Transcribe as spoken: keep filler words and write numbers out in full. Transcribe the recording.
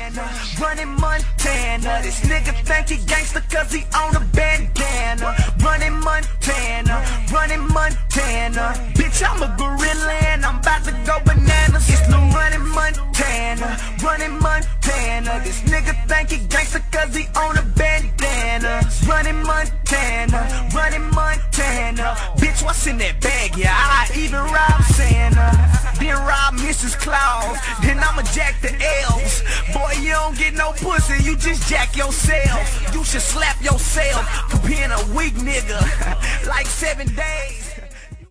Montana, running Montana. This nigga think he gangster cause he own a bandana. Running Montana, running Montana. Bitch, I'm a gorilla and I'm about to go bananas. It's the running Montana, running Montana. This nigga think he gangster cause he own a bandana. Running Montana, running Montana. Bitch, what's in that bag? Yeah, I even rob Santa, then rob Missus Claus, then I'ma jack the L's. Boy, you don't get no pussy, you just jack yourself. You should slap yourself for being a weak nigga. Like seven days.